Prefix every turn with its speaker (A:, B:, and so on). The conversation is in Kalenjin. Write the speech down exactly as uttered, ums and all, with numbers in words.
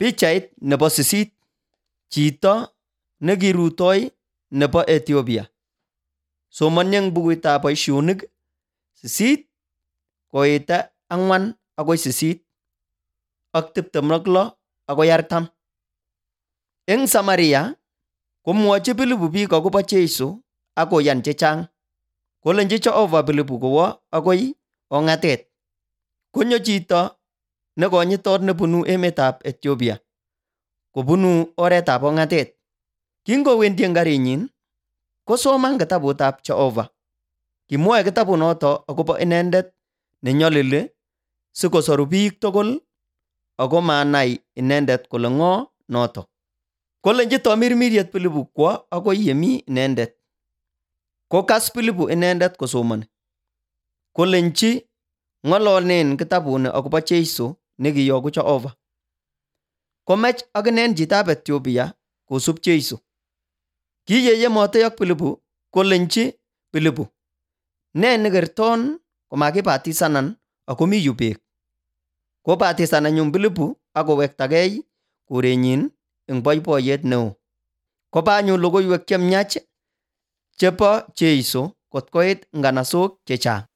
A: Pichait nebo sisit. Chito nekirutoi nebo Ethiopia. Soman eng bukuitab boisionik sisit koite ang'wan akoi sisit ak tiptem ak lo akoi artam. Eng Samaria komwochi Philip biik akobo Jeiso akoyan chechang. Kolenji Jehova Philip kowo akoi ong'atet. Konyo chito nekonyitot nebunu emetab Ethiopia kobunu oretab ong'atet. Kingowendi eng karinyin kosoman kitabutab Jehova. Kimwoe kitabunoto akobo inendet nenyolili sikosoru biik tugul ako manai inendet kole ng'o noto. Kolenji tamirmiriet Philip kwo akoi yemi inendet. Kokas Philip inendet kosomani. Kolenji ng'ololen kitabuni akobo Jeiso nekiyoku Jehova. Komach akine chitab Ethiopia kosub Jeiso. Kiyeyemotei ak Philip kolenji Philip, nee nekerton komakibatisanan akomi yu beek? Kobatisan anyun Philip akowektagei korenyin eng boiboiyet neo. Koba anyun logoiwek chemiach chebo Jeiso kot koit nganasok chechang.